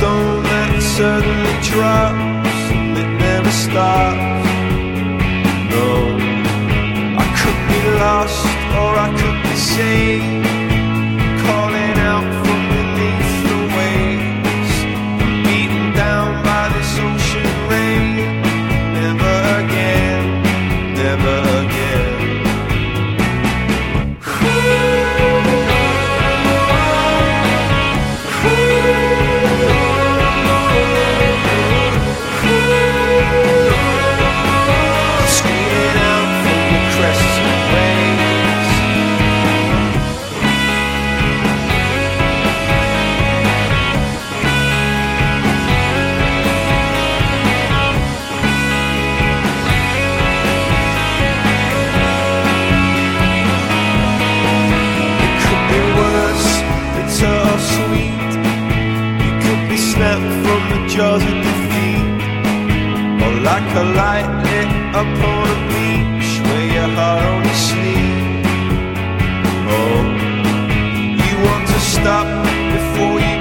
stone that suddenly drops and it never stops. No, I could be lost or I could be saved, calling out from beneath the waves, beaten down by this ocean rain. Never again, never again. Screaming out from the crests of waves. It could be worse, bitter or sweet. You could be snapped from the jaws of defeat, or like a light lit upon a beach where your heart only sleeps. Oh, you want to stop before you